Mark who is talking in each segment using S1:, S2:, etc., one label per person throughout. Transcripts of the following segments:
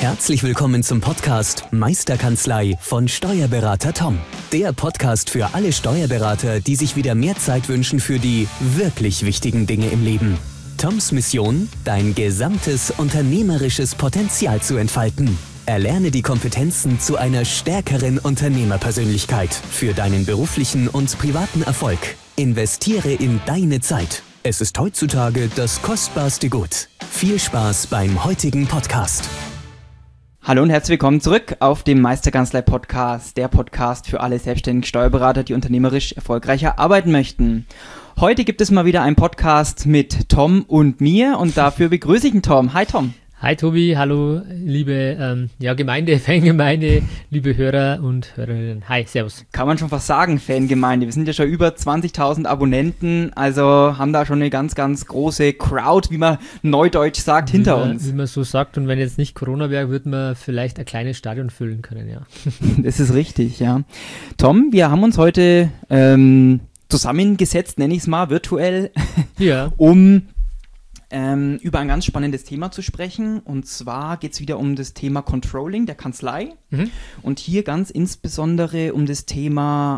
S1: Herzlich willkommen zum Podcast Meisterkanzlei von Steuerberater Tom. Der Podcast für alle Steuerberater, die sich wieder mehr Zeit wünschen für die wirklich wichtigen Dinge im Leben. Toms Mission, dein gesamtes unternehmerisches Potenzial zu entfalten. Erlerne die Kompetenzen zu einer stärkeren Unternehmerpersönlichkeit für deinen beruflichen und privaten Erfolg. Investiere in deine Zeit. Es ist heutzutage das kostbarste Gut. Viel Spaß beim heutigen Podcast.
S2: Hallo und herzlich willkommen zurück auf dem Meisterkanzlei-Podcast, der Podcast für alle selbstständigen Steuerberater, die unternehmerisch erfolgreicher arbeiten möchten. Heute gibt es mal wieder einen Podcast mit Tom und mir und dafür begrüße ich den Tom. Hi Tom.
S3: Hi Tobi, hallo liebe Gemeinde, Fangemeinde, liebe Hörer und Hörerinnen. Hi, servus.
S2: Kann man schon fast sagen, Fangemeinde. Wir sind ja schon über 20.000 Abonnenten, also haben da schon eine ganz, ganz große Crowd, wie man neudeutsch sagt, hinter uns.
S3: Wie man so sagt, und wenn jetzt nicht Corona wäre, würde man vielleicht ein kleines Stadion füllen können, ja.
S2: Das ist richtig, ja. Tom, wir haben uns heute zusammengesetzt, nenne ich es mal, virtuell,
S3: ja.
S2: um über ein ganz spannendes Thema zu sprechen. Und zwar geht es wieder um das Thema Controlling der Kanzlei. Und hier ganz insbesondere um das Thema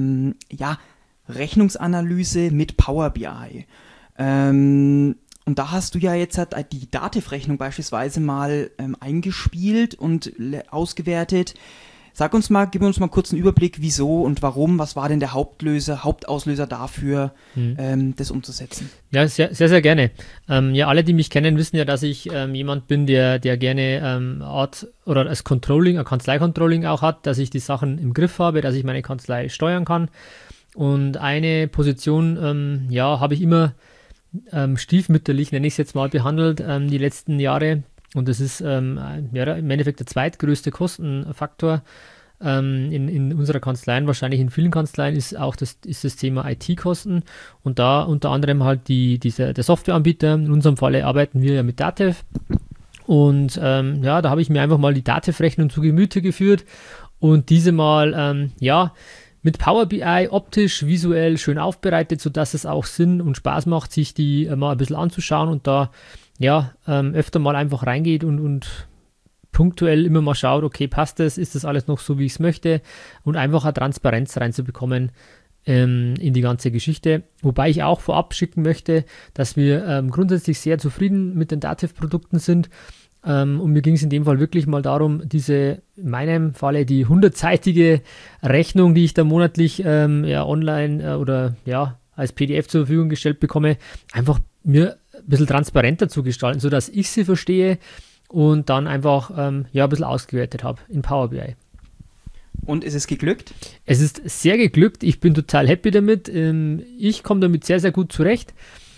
S2: Rechnungsanalyse mit Power BI. Und da hast du ja jetzt die Dativ-Rechnung beispielsweise mal eingespielt und ausgewertet. Gib uns mal kurz einen Überblick, wieso und warum, was war denn der Hauptauslöser dafür, das umzusetzen?
S3: Ja, sehr, sehr, sehr gerne. Alle, die mich kennen, wissen ja, dass ich jemand bin, der gerne das Controlling, ein Kanzlei-Controlling auch hat, dass ich die Sachen im Griff habe, dass ich meine Kanzlei steuern kann. Und eine Position, habe ich immer stiefmütterlich, nenne ich es jetzt mal, behandelt, die letzten Jahre. Und das ist im Endeffekt der zweitgrößte Kostenfaktor in unserer Kanzlei, wahrscheinlich in vielen Kanzleien, ist das Thema IT-Kosten. Und da unter anderem halt der Softwareanbieter. In unserem Falle arbeiten wir ja mit Dativ. Und da habe ich mir einfach mal die Dativ-Rechnung zu Gemüte geführt und diese mal mit Power BI optisch, visuell schön aufbereitet, sodass es auch Sinn und Spaß macht, sich die mal ein bisschen anzuschauen und da öfter mal einfach reingeht und punktuell immer mal schaut, okay, passt das, ist das alles noch so, wie ich es möchte, und einfach eine Transparenz reinzubekommen in die ganze Geschichte. Wobei ich auch vorab schicken möchte, dass wir grundsätzlich sehr zufrieden mit den Dativ-Produkten sind. Und mir ging es in dem Fall wirklich mal darum, in meinem Falle die 100-seitige Rechnung, die ich da monatlich online oder als PDF zur Verfügung gestellt bekomme, einfach mir ein bisschen transparenter zu gestalten, sodass ich sie verstehe und dann einfach ein bisschen ausgewertet habe in Power BI.
S2: Und ist es geglückt?
S3: Es ist sehr geglückt. Ich bin total happy damit. Ich komme damit sehr, sehr gut zurecht.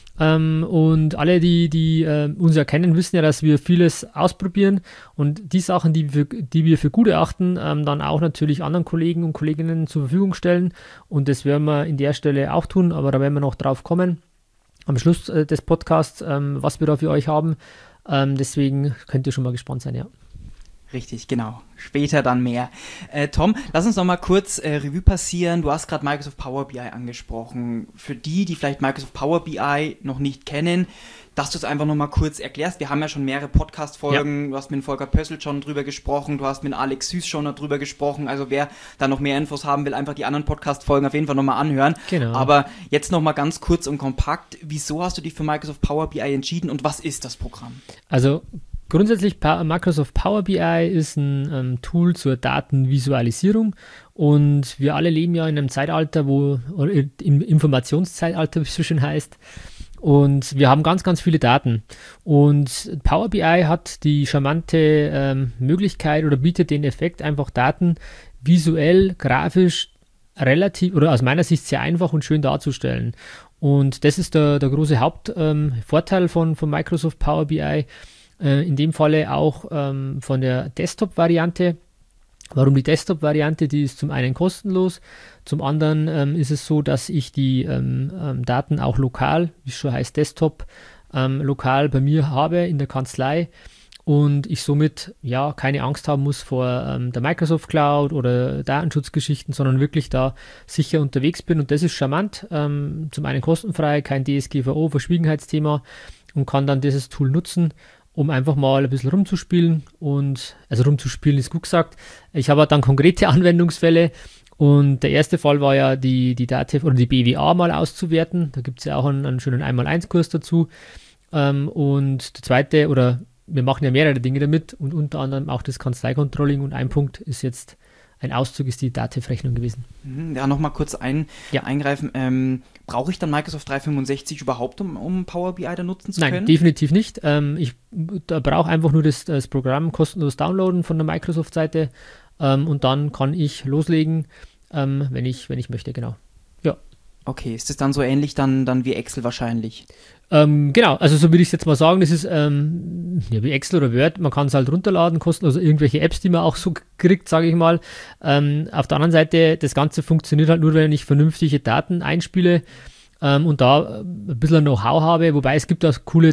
S3: Und alle, die uns ja kennen, wissen ja, dass wir vieles ausprobieren und die Sachen, die wir für gut erachten, dann auch natürlich anderen Kollegen und Kolleginnen zur Verfügung stellen. Und das werden wir in der Stelle auch tun, aber da werden wir noch drauf kommen am Schluss des Podcasts, was wir da für euch haben. Deswegen könnt ihr schon mal gespannt sein, ja.
S2: Richtig, genau. Später dann mehr. Tom, lass uns noch mal kurz Revue passieren. Du hast gerade Microsoft Power BI angesprochen. Für die vielleicht Microsoft Power BI noch nicht kennen, dass du es einfach noch mal kurz erklärst. Wir haben ja schon mehrere Podcast-Folgen. Ja. Du hast mit Volker Pössl schon drüber gesprochen. Du hast mit Alex Süß schon drüber gesprochen. Also wer da noch mehr Infos haben will, einfach die anderen Podcast-Folgen auf jeden Fall noch mal anhören.
S3: Genau.
S2: Aber jetzt noch mal ganz kurz und kompakt. Wieso hast du dich für Microsoft Power BI entschieden und was ist das Programm?
S3: Also grundsätzlich, Microsoft Power BI ist ein Tool zur Datenvisualisierung und wir alle leben ja in einem Zeitalter, im Informationszeitalter, wie es so schön heißt, und wir haben ganz, ganz viele Daten und Power BI hat die charmante Möglichkeit oder bietet den Effekt, einfach Daten visuell, grafisch relativ oder aus meiner Sicht sehr einfach und schön darzustellen. Und das ist der große Hauptvorteil von Microsoft Power BI. In dem Falle auch von der Desktop-Variante. Warum die Desktop-Variante? Die ist zum einen kostenlos, zum anderen ist es so, dass ich die Daten auch lokal, wie es schon heißt Desktop, lokal bei mir habe in der Kanzlei und ich somit keine Angst haben muss vor der Microsoft Cloud oder Datenschutzgeschichten, sondern wirklich da sicher unterwegs bin und das ist charmant. Zum einen kostenfrei, kein DSGVO, Verschwiegenheitsthema und kann dann dieses Tool nutzen um einfach mal ein bisschen rumzuspielen. Und also rumzuspielen ist gut gesagt. Ich habe dann konkrete Anwendungsfälle. Und der erste Fall war ja die DATEV oder die BWA mal auszuwerten. Da gibt es ja auch einen schönen 1x1-Kurs dazu. Und der zweite, oder wir machen ja mehrere Dinge damit und unter anderem auch das Kanzlei-Controlling. Und ein Punkt ist jetzt, ein Auszug ist die DATEV-Rechnung gewesen.
S2: Ja, nochmal kurz eingreifen. Brauche ich dann Microsoft 365 überhaupt, um Power BI da nutzen zu können?
S3: Nein, definitiv nicht. Ich brauche einfach nur das Programm kostenlos downloaden von der Microsoft-Seite und dann kann ich loslegen, wenn ich möchte, genau. Ja.
S2: Okay, ist das dann so ähnlich dann wie Excel wahrscheinlich?
S3: Genau, also so würde ich es jetzt mal sagen, das ist wie Excel oder Word, man kann es halt runterladen, kostenlos, also irgendwelche Apps, die man auch so kriegt, sage ich mal. Auf der anderen Seite, das Ganze funktioniert halt nur, wenn ich vernünftige Daten einspiele und da ein bisschen Know-how habe, wobei es gibt auch coole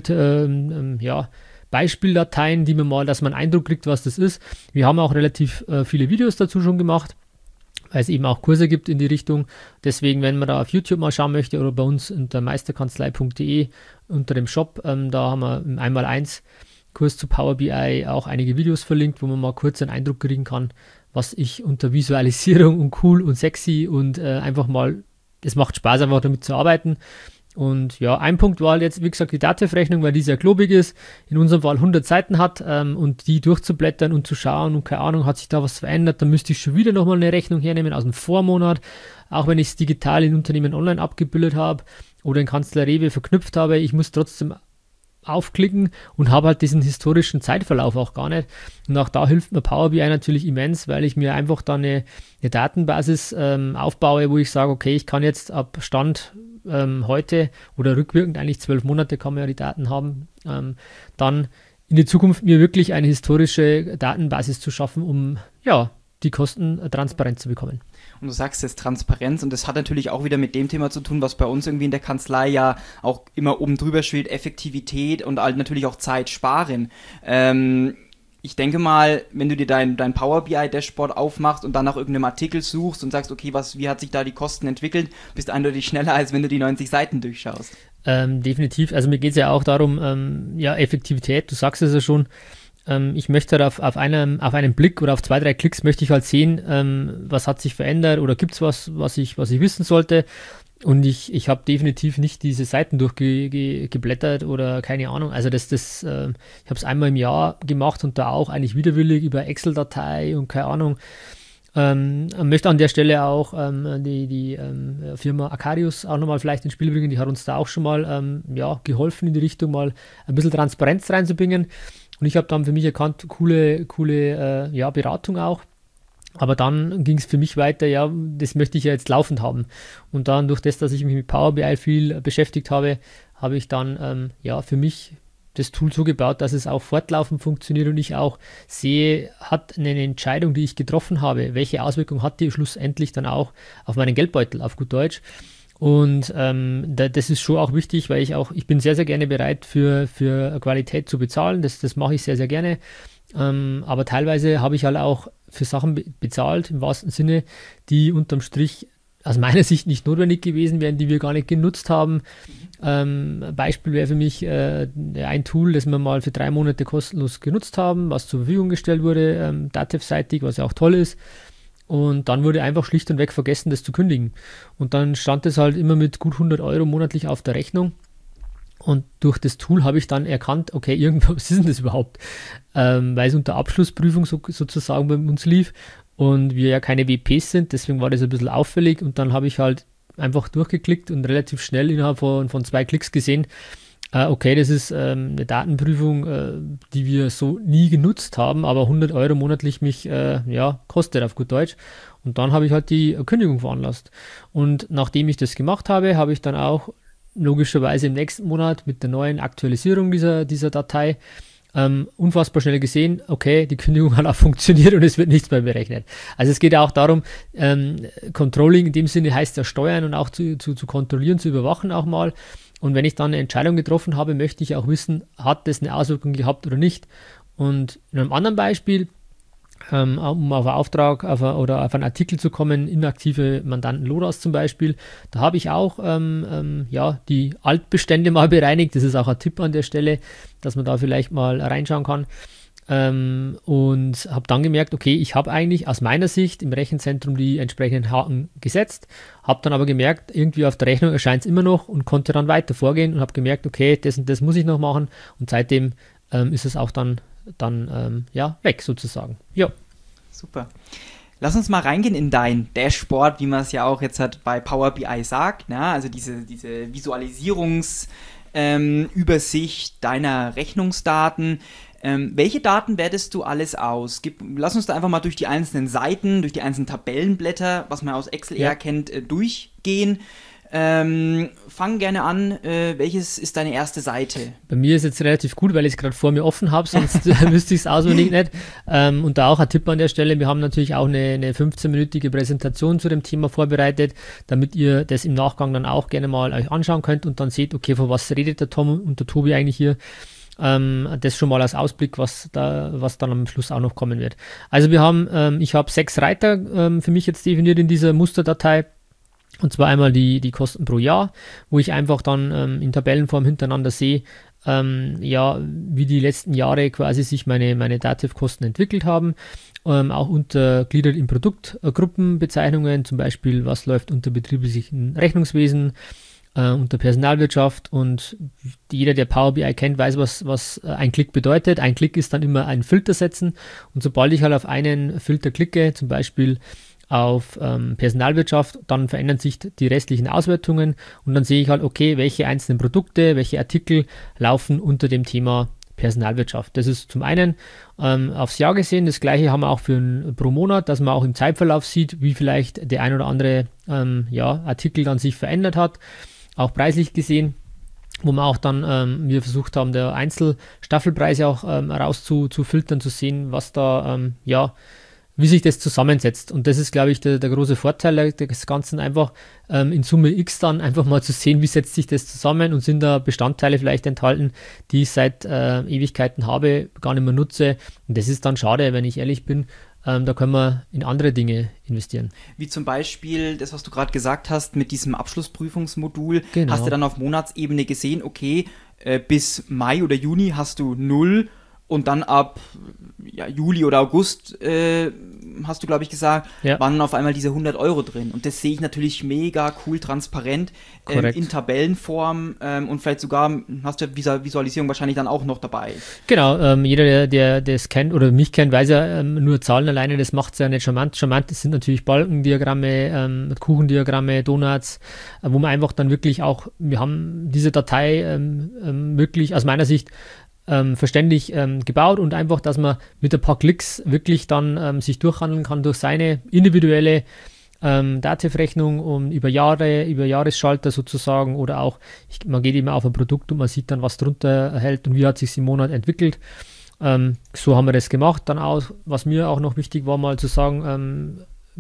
S3: Beispieldateien, die man mal, dass man einen Eindruck kriegt, was das ist. Wir haben auch relativ viele Videos dazu schon gemacht, weil es eben auch Kurse gibt in die Richtung. Deswegen, wenn man da auf YouTube mal schauen möchte oder bei uns unter meisterkanzlei.de unter dem Shop, da haben wir im 1x1 Kurs zu Power BI auch einige Videos verlinkt, wo man mal kurz einen Eindruck kriegen kann, was ich unter Visualisierung und cool und sexy und einfach mal, es macht Spaß, einfach damit zu arbeiten. Und ja, ein Punkt war halt jetzt, wie gesagt, die DATEV-Rechnung, weil die sehr klobig ist, in unserem Fall 100 Seiten hat und die durchzublättern und zu schauen und keine Ahnung, hat sich da was verändert, dann müsste ich schon wieder nochmal eine Rechnung hernehmen aus dem Vormonat, auch wenn ich es digital in Unternehmen online abgebildet habe oder in Kanzlei Rewe verknüpft habe, ich muss trotzdem aufklicken und habe halt diesen historischen Zeitverlauf auch gar nicht. Und auch da hilft mir Power BI natürlich immens, weil ich mir einfach da eine Datenbasis aufbaue, wo ich sage, okay, ich kann jetzt ab Stand heute oder rückwirkend, eigentlich 12 Monate kann man ja die Daten haben, dann in die Zukunft mir wirklich eine historische Datenbasis zu schaffen, um die Kosten transparent zu bekommen.
S2: Und du sagst jetzt Transparenz und das hat natürlich auch wieder mit dem Thema zu tun, was bei uns irgendwie in der Kanzlei ja auch immer oben drüber schwebt, Effektivität und halt natürlich auch Zeit sparen. Ich denke mal, wenn du dir dein Power BI Dashboard aufmachst und dann nach irgendeinem Artikel suchst und sagst, okay, wie hat sich da die Kosten entwickelt, bist du eindeutig schneller, als wenn du die 90 Seiten durchschaust.
S3: Definitiv. Also mir geht es ja auch darum, Effektivität, du sagst es ja schon, ich möchte halt auf einen Blick oder auf 2, 3 Klicks möchte ich halt sehen, was hat sich verändert oder gibt es was ich wissen sollte. Und ich habe definitiv nicht diese Seiten durchgeblättert oder keine Ahnung. Also ich habe es einmal im Jahr gemacht und da auch eigentlich widerwillig über Excel-Datei und keine Ahnung. Möchte an der Stelle auch die Firma Acarius auch nochmal vielleicht ins Spiel bringen. Die hat uns da auch schon mal geholfen in die Richtung, mal ein bisschen Transparenz reinzubringen. Und ich habe dann für mich erkannt, coole Beratung auch. Aber dann ging es für mich weiter, das möchte ich ja jetzt laufend haben. Und dann durch das, dass ich mich mit Power BI viel beschäftigt habe, habe ich dann für mich das Tool so gebaut, dass es auch fortlaufend funktioniert und ich auch sehe, hat eine Entscheidung, die ich getroffen habe, welche Auswirkung hat die schlussendlich dann auch auf meinen Geldbeutel, auf gut Deutsch. Und das ist schon auch wichtig, weil ich bin sehr, sehr gerne bereit für Qualität zu bezahlen. Das mache ich sehr, sehr gerne. Aber teilweise habe ich halt auch für Sachen bezahlt, im wahrsten Sinne, die unterm Strich aus meiner Sicht nicht notwendig gewesen wären, die wir gar nicht genutzt haben. Beispiel wäre für mich ein Tool, das wir mal für 3 Monate kostenlos genutzt haben, was zur Verfügung gestellt wurde, DATEV-seitig, was ja auch toll ist. Und dann wurde einfach schlicht und weg vergessen, das zu kündigen. Und dann stand es halt immer mit gut 100 € monatlich auf der Rechnung. Und durch das Tool habe ich dann erkannt, okay, was ist denn das überhaupt? Weil es unter Abschlussprüfung sozusagen bei uns lief und wir ja keine WPs sind, deswegen war das ein bisschen auffällig und dann habe ich halt einfach durchgeklickt und relativ schnell innerhalb von 2 Klicks gesehen, okay, das ist eine Datenprüfung, die wir so nie genutzt haben, aber 100 € monatlich mich kostet auf gut Deutsch. Und dann habe ich halt die Kündigung veranlasst. Und nachdem ich das gemacht habe, habe ich dann auch logischerweise im nächsten Monat mit der neuen Aktualisierung dieser Datei unfassbar schnell gesehen, okay, die Kündigung hat auch funktioniert und es wird nichts mehr berechnet. Also es geht ja auch darum, Controlling in dem Sinne heißt ja steuern und auch zu kontrollieren, zu überwachen auch mal. Und wenn ich dann eine Entscheidung getroffen habe, möchte ich auch wissen, hat das eine Auswirkung gehabt oder nicht. Und in einem anderen Beispiel um auf einen Auftrag oder auf einen Artikel zu kommen, inaktive Mandanten LODAS zum Beispiel. Da habe ich auch die Altbestände mal bereinigt. Das ist auch ein Tipp an der Stelle, dass man da vielleicht mal reinschauen kann. Und habe dann gemerkt, okay, ich habe eigentlich aus meiner Sicht im Rechenzentrum die entsprechenden Haken gesetzt, habe dann aber gemerkt, irgendwie auf der Rechnung erscheint es immer noch und konnte dann weiter vorgehen und habe gemerkt, okay, das und das muss ich noch machen und seitdem ist es auch dann weg sozusagen. Ja.
S2: Super. Lass uns mal reingehen in dein Dashboard, wie man es ja auch jetzt halt bei Power BI sagt, ne? Also diese Visualisierungsübersicht deiner Rechnungsdaten. Welche Daten wertest du alles aus? Lass uns da einfach mal durch die einzelnen Seiten, durch die einzelnen Tabellenblätter, was man aus Excel eher kennt, durchgehen. Fang gerne an. Welches ist deine erste Seite?
S3: Bei mir ist jetzt relativ gut, weil ich es gerade vor mir offen habe, sonst wüsste ich es auswendig nicht. Und da auch ein Tipp an der Stelle, wir haben natürlich auch eine 15-minütige Präsentation zu dem Thema vorbereitet, damit ihr das im Nachgang dann auch gerne mal euch anschauen könnt und dann seht, okay, von was redet der Tom und der Tobi eigentlich hier. Das schon mal als Ausblick, was dann am Schluss auch noch kommen wird. Also ich habe 6 Reiter für mich jetzt definiert in dieser Musterdatei. Und zwar einmal die Kosten pro Jahr, wo ich einfach dann in Tabellenform hintereinander sehe, wie die letzten Jahre quasi sich meine Dativ-Kosten entwickelt haben. Auch untergliedert in Produktgruppenbezeichnungen, zum Beispiel was läuft unter betrieblichen Rechnungswesen, unter Personalwirtschaft, und jeder, der Power BI kennt, weiß, was ein Klick bedeutet. Ein Klick ist dann immer ein Filter setzen, und sobald ich halt auf einen Filter klicke, zum Beispiel auf Personalwirtschaft, dann verändern sich die restlichen Auswertungen und dann sehe ich halt, okay, welche einzelnen Produkte, welche Artikel laufen unter dem Thema Personalwirtschaft. Das ist zum einen aufs Jahr gesehen. Das gleiche haben wir auch pro Monat, dass man auch im Zeitverlauf sieht, wie vielleicht der ein oder andere Artikel dann sich verändert hat, auch preislich gesehen, wo wir auch dann versucht haben, der Einzelstaffelpreise auch rauszufiltern, zu sehen, was da wie sich das zusammensetzt. Und das ist, glaube ich, der große Vorteil des Ganzen, einfach in Summe X dann einfach mal zu sehen, wie setzt sich das zusammen, und sind da Bestandteile vielleicht enthalten, die ich seit Ewigkeiten habe, gar nicht mehr nutze. Und das ist dann schade, wenn ich ehrlich bin. Da können wir in andere Dinge investieren.
S2: Wie zum Beispiel das, was du gerade gesagt hast, mit diesem Abschlussprüfungsmodul.
S3: Genau.
S2: Hast du dann auf Monatsebene gesehen, okay, bis Mai oder Juni hast du 0 und dann ab Juli oder August, hast du, glaube ich, gesagt, waren auf einmal diese 100 Euro drin. Und das sehe ich natürlich mega cool, transparent, in Tabellenform, und vielleicht sogar hast du Visualisierung wahrscheinlich dann auch noch dabei.
S3: Genau, jeder, der das kennt oder mich kennt, weiß ja, nur Zahlen alleine, das macht es ja nicht charmant. Charmant, das sind natürlich Balkendiagramme, Kuchendiagramme, Donuts, wo man einfach dann wirklich auch, wir haben diese Datei wirklich aus meiner Sicht verständlich gebaut, und einfach, dass man mit ein paar Klicks wirklich dann sich durchhandeln kann durch seine individuelle Dativ-Rechnung über Jahresschalter sozusagen, oder auch, man geht immer auf ein Produkt und man sieht dann, was drunter hält und wie hat sich im Monat entwickelt. So haben wir das gemacht. Dann auch, was mir auch noch wichtig war, mal zu sagen,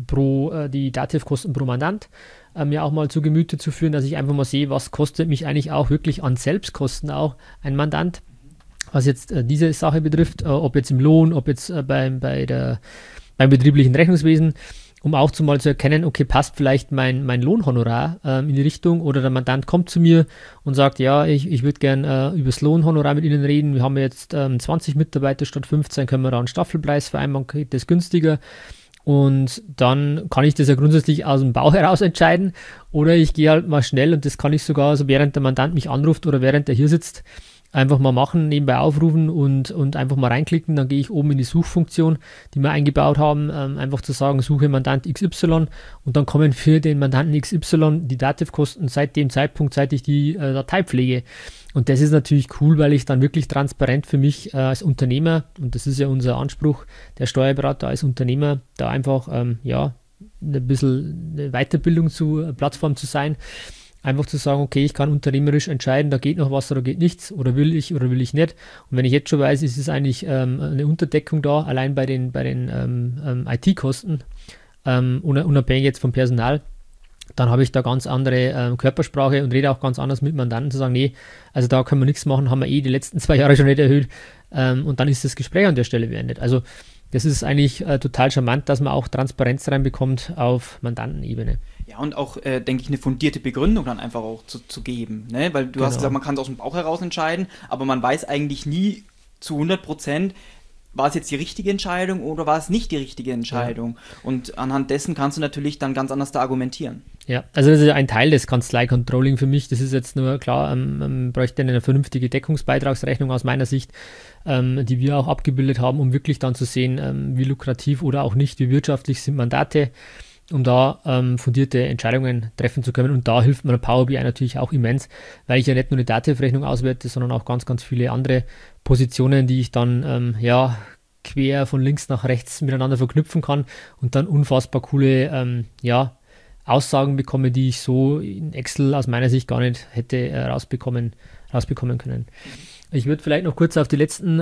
S3: die Dativ-Kosten pro Mandant mir auch mal zu Gemüte zu führen, dass ich einfach mal sehe, was kostet mich eigentlich auch wirklich an Selbstkosten auch ein Mandant, was jetzt diese Sache betrifft, ob jetzt im Lohn, ob jetzt beim betrieblichen Rechnungswesen, um auch mal zu erkennen, okay, passt vielleicht mein Lohnhonorar in die Richtung, oder der Mandant kommt zu mir und sagt, ja, ich würde gern über das Lohnhonorar mit Ihnen reden, wir haben jetzt 20 Mitarbeiter statt 15, können wir da einen Staffelpreis vereinbaren, geht das günstiger, und dann kann ich das ja grundsätzlich aus dem Bauch heraus entscheiden, oder ich gehe halt mal schnell, und das kann ich sogar, also während der Mandant mich anruft oder während er hier sitzt, einfach mal machen, nebenbei aufrufen und einfach mal reinklicken. Dann gehe ich oben in die Suchfunktion, die wir eingebaut haben, einfach zu sagen, suche Mandant XY, und dann kommen für den Mandanten XY die Dativ-Kosten seit dem Zeitpunkt, seit ich die Datei pflege. Und das ist natürlich cool, weil ich dann wirklich transparent für mich als Unternehmer, und das ist ja unser Anspruch, der Steuerberater als Unternehmer, da einfach ein bisschen eine Plattform zu sein, einfach zu sagen, okay, ich kann unternehmerisch entscheiden, da geht noch was oder geht nichts, oder will ich nicht. Und wenn ich jetzt schon weiß, ist es eigentlich eine Unterdeckung da, allein bei den IT-Kosten, unabhängig jetzt vom Personal, dann habe ich da ganz andere Körpersprache und rede auch ganz anders mit Mandanten, zu sagen, nee, also da können wir nichts machen, haben wir die letzten 2 Jahre schon nicht erhöht, und dann ist das Gespräch an der Stelle beendet. Also das ist eigentlich total charmant, dass man auch Transparenz reinbekommt auf Mandantenebene.
S2: Ja, und auch, denke ich, eine fundierte Begründung dann einfach auch zu geben, ne? Weil du hast gesagt, man kann es aus dem Bauch heraus entscheiden, aber man weiß eigentlich nie zu 100%, war es jetzt die richtige Entscheidung oder war es nicht die richtige Entscheidung? Ja. Und anhand dessen kannst du natürlich dann ganz anders da argumentieren.
S3: Ja, also das ist ein Teil des Kanzlei-Controlling für mich. Das ist jetzt nur klar, bräuchte eine vernünftige Deckungsbeitragsrechnung aus meiner Sicht, die wir auch abgebildet haben, um wirklich dann zu sehen, wie lukrativ oder auch nicht, wie wirtschaftlich sind Mandate, um da fundierte Entscheidungen treffen zu können. Und da hilft mir Power BI natürlich auch immens, weil ich ja nicht nur eine Dativ-Rechnung auswerte, sondern auch ganz, ganz viele andere Positionen, die ich dann quer von links nach rechts miteinander verknüpfen kann und dann unfassbar coole Aussagen bekomme, die ich so in Excel aus meiner Sicht gar nicht hätte rausbekommen können. Ich würde vielleicht noch kurz auf die letzten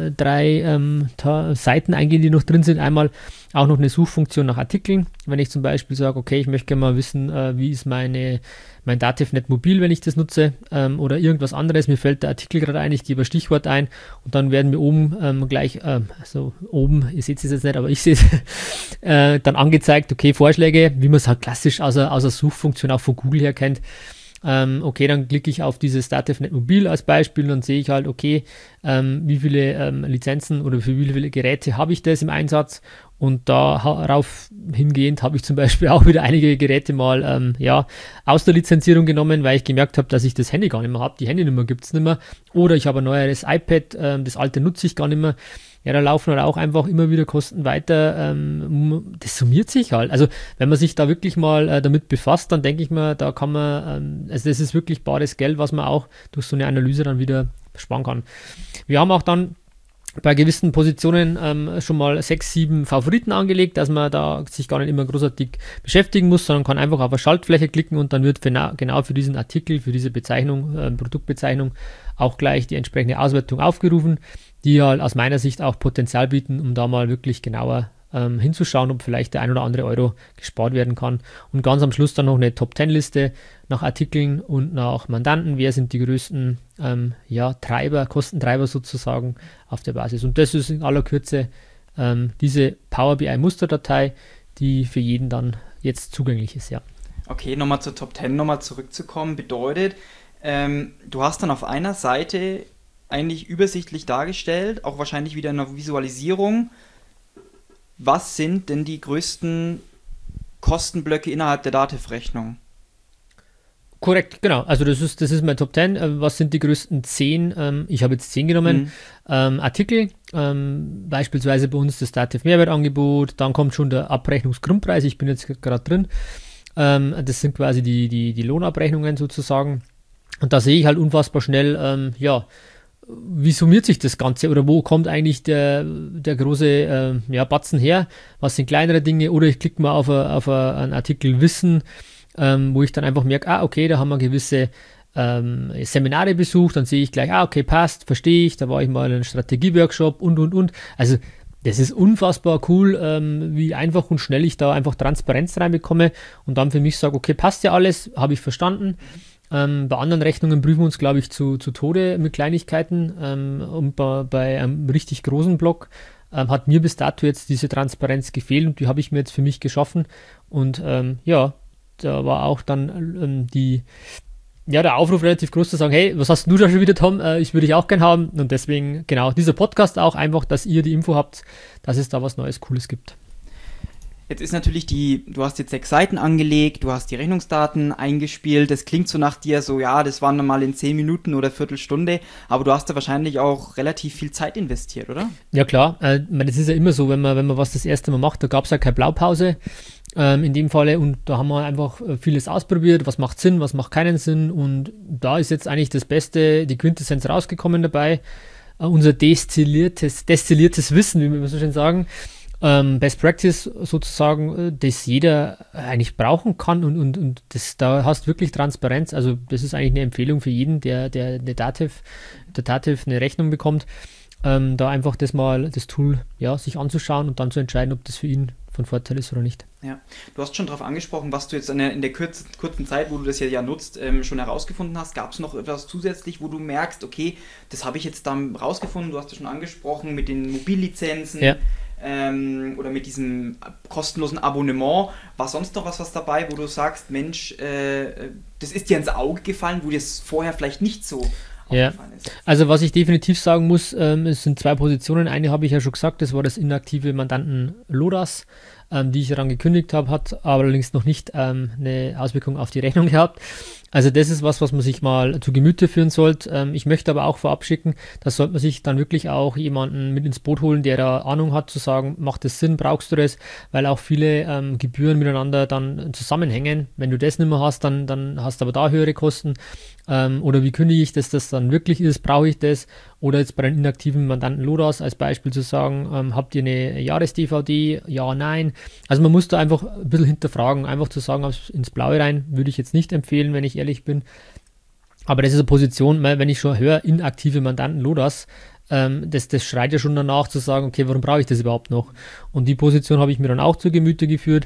S3: 3 Seiten eingehen, die noch drin sind. Einmal auch noch eine Suchfunktion nach Artikeln. Wenn ich zum Beispiel sage, okay, ich möchte gerne mal wissen, wie ist mein Dativ.net Mobil, wenn ich das nutze, oder irgendwas anderes. Mir fällt der Artikel gerade ein, ich gebe ein Stichwort ein und dann werden mir oben oben, ihr seht es jetzt nicht, aber ich sehe es, dann angezeigt, okay, Vorschläge, wie man es halt klassisch aus der Suchfunktion auch von Google her kennt. Okay, dann klicke ich auf dieses Dativ.net Mobil als Beispiel und dann sehe ich halt, okay, wie viele Lizenzen oder für wie viele Geräte habe ich das im Einsatz, und darauf hingehend habe ich zum Beispiel auch wieder einige Geräte mal aus der Lizenzierung genommen, weil ich gemerkt habe, dass ich das Handy gar nicht mehr habe, die Handynummer gibt es nicht mehr, oder ich habe ein neueres iPad, das alte nutze ich gar nicht mehr. Ja, da laufen halt auch einfach immer wieder Kosten weiter. Das summiert sich halt. Also wenn man sich da wirklich mal damit befasst, dann denke ich mir, da kann man, also das ist wirklich bares Geld, was man auch durch so eine Analyse dann wieder sparen kann. Wir haben auch dann bei gewissen Positionen schon mal 6, 7 Favoriten angelegt, dass man da sich gar nicht immer großartig beschäftigen muss, sondern kann einfach auf eine Schaltfläche klicken und dann wird genau für diesen Artikel, für diese Bezeichnung, Produktbezeichnung auch gleich die entsprechende Auswertung aufgerufen, die halt aus meiner Sicht auch Potenzial bieten, um da mal wirklich genauer hinzuschauen, ob vielleicht der 1 oder andere Euro gespart werden kann. Und ganz am Schluss dann noch eine Top-10-Liste nach Artikeln und nach Mandanten. Wer sind die größten Kostentreiber sozusagen auf der Basis. Und das ist in aller Kürze diese Power BI Musterdatei, die für jeden dann jetzt zugänglich ist. Ja.
S2: Okay, nochmal zur Top 10 nochmal zurückzukommen, bedeutet, du hast dann auf einer Seite eigentlich übersichtlich dargestellt, auch wahrscheinlich wieder in einer Visualisierung, was sind denn die größten Kostenblöcke innerhalb der Dativ-Rechnung?
S3: Korrekt, genau. Also das ist mein Top 10. Was sind die größten 10? Ich habe jetzt 10 genommen. Artikel, beispielsweise bei uns das Dativ-Mehrwertangebot, dann kommt schon der Abrechnungsgrundpreis, ich bin jetzt gerade drin. Das sind quasi die Lohnabrechnungen sozusagen. Und da sehe ich halt unfassbar schnell, wie summiert sich das Ganze oder wo kommt eigentlich der große Batzen her? Was sind kleinere Dinge? Oder ich klicke mal auf einen Artikel Wissen, wo ich dann einfach merke, okay, da haben wir gewisse Seminare besucht, dann sehe ich gleich, okay, passt, verstehe ich, da war ich mal in einem Strategieworkshop und. Also das ist unfassbar cool, wie einfach und schnell ich da einfach Transparenz reinbekomme und dann für mich sage, okay, passt ja alles, habe ich verstanden. Bei anderen Rechnungen prüfen wir uns, glaube ich, zu Tode mit Kleinigkeiten. Und bei einem richtig großen Block hat mir bis dato jetzt diese Transparenz gefehlt und die habe ich mir jetzt für mich geschaffen. Und da war auch dann der Aufruf relativ groß zu sagen, hey, was hast du da schon wieder, Tom? Ich würde dich auch gern haben. Und deswegen, genau, dieser Podcast auch einfach, dass ihr die Info habt, dass es da was Neues, Cooles gibt.
S2: Jetzt ist natürlich du hast jetzt 6 Seiten angelegt, du hast die Rechnungsdaten eingespielt, das klingt so nach dir so, ja, das waren mal in 10 Minuten oder Viertelstunde, aber du hast da wahrscheinlich auch relativ viel Zeit investiert, oder?
S3: Ja klar, das ist ja immer so, wenn man was das erste Mal macht, da gab es ja keine Blaupause in dem Falle und da haben wir einfach vieles ausprobiert, was macht Sinn, was macht keinen Sinn und da ist jetzt eigentlich das Beste, die Quintessenz rausgekommen dabei, unser destilliertes Wissen, wie wir so schön sagen, Best Practice sozusagen, das jeder eigentlich brauchen kann und da hast du wirklich Transparenz, also das ist eigentlich eine Empfehlung für jeden, der Dativ eine Rechnung bekommt, da einfach das Tool sich anzuschauen und dann zu entscheiden, ob das für ihn von Vorteil ist oder nicht.
S2: Ja, du hast schon darauf angesprochen, was du jetzt in der kurzen Zeit, wo du das ja nutzt, schon herausgefunden hast. Gab es noch etwas zusätzlich, wo du merkst, okay, das habe ich jetzt dann rausgefunden, du hast es schon angesprochen mit den Mobillizenzen.
S3: Ja.
S2: oder mit diesem kostenlosen Abonnement. War sonst noch was dabei, wo du sagst, Mensch, das ist dir ins Auge gefallen, wo dir es vorher vielleicht nicht so aufgefallen ist? Also was ich definitiv sagen muss, es sind 2 Positionen. Eine habe ich ja schon gesagt, das war das inaktive Mandanten-LODAS, die ich daran gekündigt habe, hat allerdings noch nicht eine Auswirkung auf die Rechnung gehabt. Also das ist was man sich mal zu Gemüte führen sollte. Ich möchte aber auch vorab schicken, da sollte man sich dann wirklich auch jemanden mit ins Boot holen, der da Ahnung hat, zu sagen, macht das Sinn, brauchst du das? Weil auch viele Gebühren miteinander dann zusammenhängen. Wenn du das nicht mehr hast, dann hast du aber da höhere Kosten. Oder wie kündige ich das dann wirklich ist, brauche ich das? Oder jetzt bei den inaktiven Mandanten LODAS als Beispiel zu sagen, habt ihr eine Jahres-DVD? Ja, nein. Also man muss da einfach ein bisschen hinterfragen. Einfach zu sagen, ins Blaue rein, würde ich jetzt nicht empfehlen, wenn ich ehrlich bin. Aber das ist eine Position, wenn ich schon höre, inaktive Mandanten LODAS, das schreit ja schon danach zu sagen, okay, warum brauche ich das überhaupt noch? Und die Position habe ich mir dann auch zu Gemüte geführt.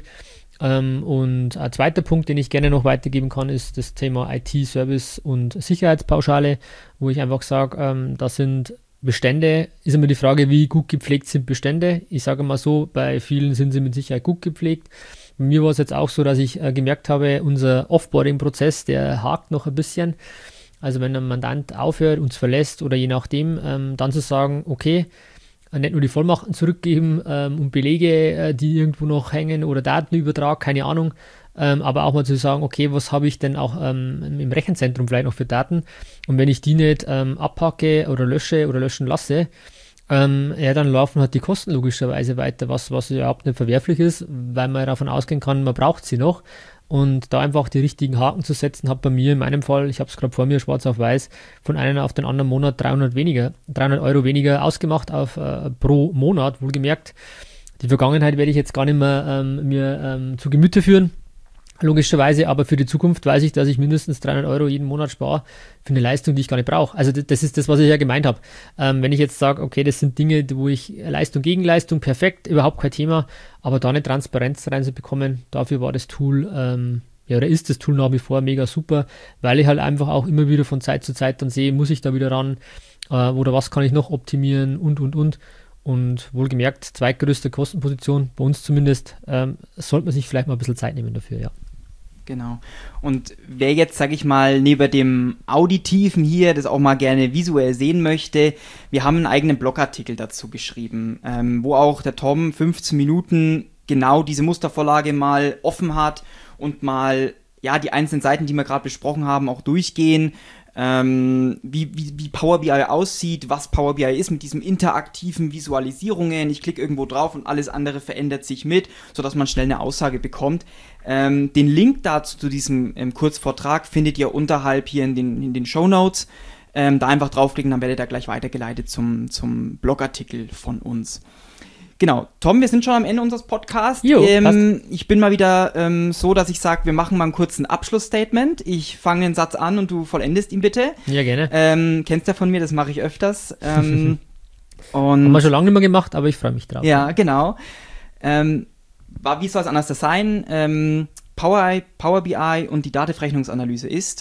S2: Und ein zweiter Punkt, den ich gerne noch weitergeben kann, ist das Thema IT-Service und Sicherheitspauschale, wo ich einfach sage, das sind Bestände, ist immer die Frage, wie gut gepflegt sind Bestände. Ich sage mal so, bei vielen sind sie mit Sicherheit gut gepflegt. Bei mir war es jetzt auch so, dass ich gemerkt habe, unser Offboarding-Prozess, der hakt noch ein bisschen. Also wenn ein Mandant aufhört, uns verlässt oder je nachdem, dann zu sagen, okay, nicht nur die Vollmachten zurückgeben und Belege, die irgendwo noch hängen oder Datenübertrag, keine Ahnung, aber auch mal zu sagen, okay, was habe ich denn auch im Rechenzentrum vielleicht noch für Daten und wenn ich die nicht abpacke oder lösche oder löschen lasse, dann laufen halt die Kosten logischerweise weiter, was überhaupt nicht verwerflich ist, weil man davon ausgehen kann, man braucht sie noch. Und da einfach die richtigen Haken zu setzen, hat bei mir in meinem Fall, ich habe es gerade vor mir, schwarz auf weiß, von einem auf den anderen Monat 300 Euro weniger ausgemacht pro Monat, wohlgemerkt. Die Vergangenheit werde ich jetzt gar nicht mehr mir zu Gemüte führen, logischerweise, aber für die Zukunft weiß ich, dass ich mindestens 300 Euro jeden Monat spare für eine Leistung, die ich gar nicht brauche. Also das ist das, was ich ja gemeint habe. Wenn ich jetzt sage, okay, das sind Dinge, wo ich Leistung gegen Leistung, perfekt, überhaupt kein Thema, aber da eine Transparenz reinzubekommen, dafür war das Tool, oder ist das Tool nach wie vor mega super, weil ich halt einfach auch immer wieder von Zeit zu Zeit dann sehe, muss ich da wieder ran, oder was kann ich noch optimieren und. Und wohlgemerkt, zweitgrößte Kostenposition, bei uns zumindest, sollte man sich vielleicht mal ein bisschen Zeit nehmen dafür, ja. Genau. Und wer jetzt, sage ich mal, neben dem Auditiven hier das auch mal gerne visuell sehen möchte, wir haben einen eigenen Blogartikel dazu geschrieben, wo auch der Tom 15 Minuten genau diese Mustervorlage mal offen hat und mal ja die einzelnen Seiten, die wir gerade besprochen haben, auch durchgehen, wie Power BI aussieht, was Power BI ist mit diesem interaktiven Visualisierungen. Ich klicke irgendwo drauf und alles andere verändert sich mit, sodass man schnell eine Aussage bekommt. Den Link dazu zu diesem Kurzvortrag findet ihr unterhalb hier in den Shownotes. Da einfach draufklicken, dann werdet ihr gleich weitergeleitet zum Blogartikel von uns. Genau, Tom, wir sind schon am Ende unseres Podcasts. Ich bin mal wieder so, dass ich sage, wir machen mal einen kurzen Abschlussstatement. Ich fange den Satz an und du vollendest ihn bitte. Ja, gerne. Kennst ja von mir, das mache ich öfters. Und haben wir schon lange nicht mehr gemacht, aber ich freue mich drauf. Ja, genau. Wie soll es anders sein? Power BI und die Datenrechnungsanalyse ist?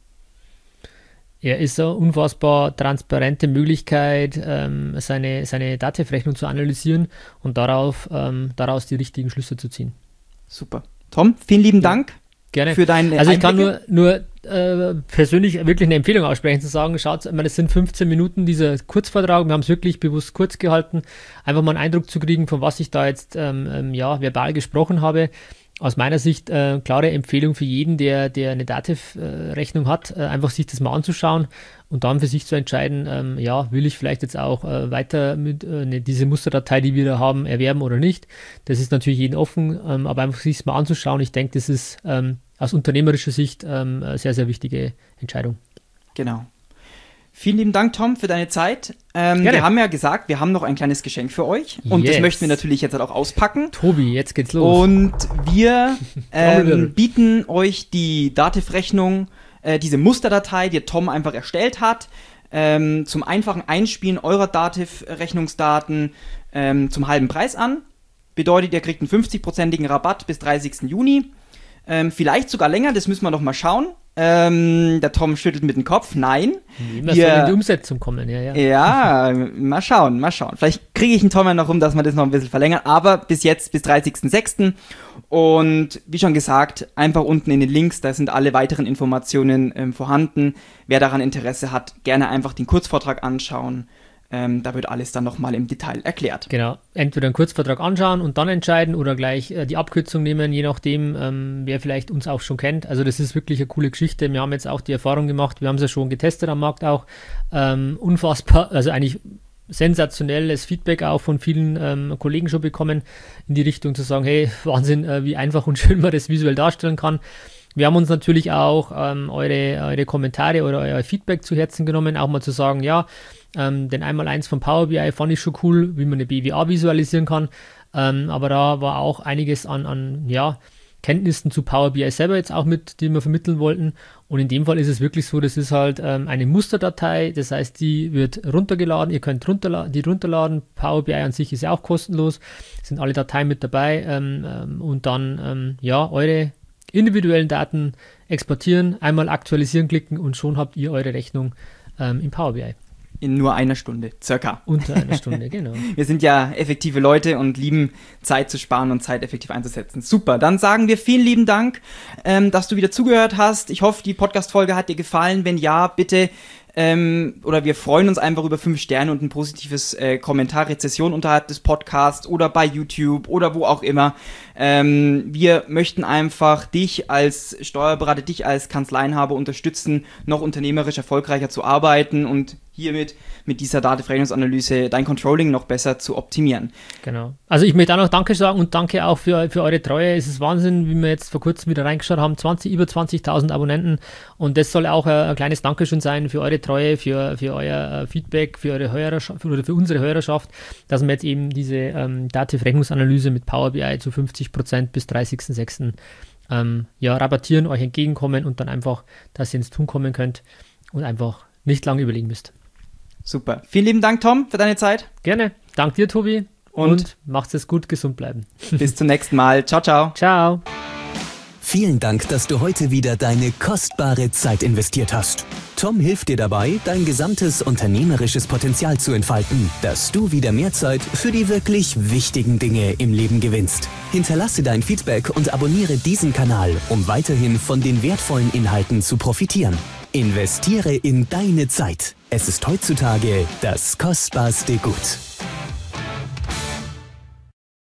S2: Er ist eine unfassbar transparente Möglichkeit, seine Datenrechnung zu analysieren und daraus die richtigen Schlüsse zu ziehen. Super. Tom, vielen lieben Dank. Gerne. Für deine Einblicke. Ich kann nur persönlich wirklich eine Empfehlung aussprechen, zu sagen, schaut, es sind 15 Minuten dieser Kurzvortrag, wir haben es wirklich bewusst kurz gehalten, einfach mal einen Eindruck zu kriegen, von was ich da jetzt verbal gesprochen habe. Aus meiner Sicht klare Empfehlung für jeden, der eine Dativ-Rechnung hat, einfach sich das mal anzuschauen und dann für sich zu entscheiden, will ich vielleicht jetzt auch weiter mit diese Musterdatei, die wir da haben, erwerben oder nicht. Das ist natürlich jedem offen, aber einfach sich das mal anzuschauen. Ich denke, das ist aus unternehmerischer Sicht eine sehr, sehr wichtige Entscheidung. Genau. Vielen lieben Dank, Tom, für deine Zeit. Wir haben ja gesagt, wir haben noch ein kleines Geschenk für euch. Und das möchten wir natürlich jetzt halt auch auspacken. Tobi, jetzt geht's los. Und wir bieten euch die Dativ-Rechnung, diese Musterdatei, die Tom einfach erstellt hat, zum einfachen Einspielen eurer Dativ-Rechnungsdaten zum halben Preis an. Bedeutet, ihr kriegt einen 50%igen Rabatt bis 30. Juni. Vielleicht sogar länger, das müssen wir noch mal schauen. Der Tom schüttelt mit dem Kopf, nein.
S3: Wir sollen in die Umsetzung kommen, ja.
S2: Ja, mal schauen. Vielleicht kriege ich einen Tom noch rum, dass wir das noch ein bisschen verlängern, aber bis jetzt, bis 30.06. Und wie schon gesagt, einfach unten in den Links, da sind alle weiteren Informationen vorhanden. Wer daran Interesse hat, gerne einfach den Kurzvortrag anschauen. Da wird alles dann nochmal im Detail erklärt.
S3: Genau, entweder einen Kurzvertrag anschauen und dann entscheiden oder gleich die Abkürzung nehmen, je nachdem, wer vielleicht uns auch schon kennt. Also das ist wirklich eine coole Geschichte. Wir haben jetzt auch die Erfahrung gemacht, wir haben es ja schon getestet am Markt auch. Unfassbar, also eigentlich sensationelles Feedback auch von vielen Kollegen schon bekommen, in die Richtung zu sagen, hey, Wahnsinn, wie einfach und schön man das visuell darstellen kann. Wir haben uns natürlich auch eure Kommentare oder euer Feedback zu Herzen genommen, auch mal zu sagen, ja, den 1x1 von Power BI fand ich schon cool, wie man eine BWA visualisieren kann, aber da war auch einiges an Kenntnissen zu Power BI selber jetzt auch mit, die wir vermitteln wollten, und in dem Fall ist es wirklich so, das ist halt eine Musterdatei, das heißt, die wird runtergeladen, ihr könnt die runterladen, Power BI an sich ist ja auch kostenlos, sind alle Dateien mit dabei und dann eure individuellen Daten exportieren, einmal aktualisieren klicken und schon habt ihr eure Rechnung im Power BI.
S2: In nur einer Stunde, circa.
S3: Unter einer Stunde, genau.
S2: Wir sind ja effektive Leute und lieben Zeit zu sparen und Zeit effektiv einzusetzen. Super, dann sagen wir vielen lieben Dank, dass du wieder zugehört hast. Ich hoffe, die Podcast-Folge hat dir gefallen. Wenn ja, bitte oder wir freuen uns einfach über 5 Sterne und ein positives Kommentar, Rezession unterhalb des Podcasts oder bei YouTube oder wo auch immer. Wir möchten einfach dich als Steuerberater, dich als Kanzleienhaber unterstützen, noch unternehmerisch erfolgreicher zu arbeiten und hiermit mit dieser Datenverrechnungsanalyse dein Controlling noch besser zu optimieren.
S3: Genau. Also ich möchte auch noch Danke sagen und danke auch für eure Treue. Es ist Wahnsinn, wie wir jetzt vor kurzem wieder reingeschaut haben, über 20.000 Abonnenten, und das soll auch ein kleines Dankeschön sein für eure Treue, für euer Feedback, für eure Hörerschaft oder für unsere Hörerschaft, dass wir jetzt eben diese Datenverrechnungsanalyse mit Power BI zu 50% bis 30.06. Rabattieren, euch entgegenkommen und dann einfach, dass ihr ins Tun kommen könnt und einfach nicht lange überlegen müsst.
S2: Super. Vielen lieben Dank, Tom, für deine Zeit.
S3: Gerne. Dank dir, Tobi. Und macht's es gut, gesund bleiben.
S2: Bis zum nächsten Mal. Ciao, ciao.
S3: Ciao.
S1: Vielen Dank, dass du heute wieder deine kostbare Zeit investiert hast. Tom hilft dir dabei, dein gesamtes unternehmerisches Potenzial zu entfalten, dass du wieder mehr Zeit für die wirklich wichtigen Dinge im Leben gewinnst. Hinterlasse dein Feedback und abonniere diesen Kanal, um weiterhin von den wertvollen Inhalten zu profitieren. Investiere in deine Zeit. Es ist heutzutage das kostbarste Gut.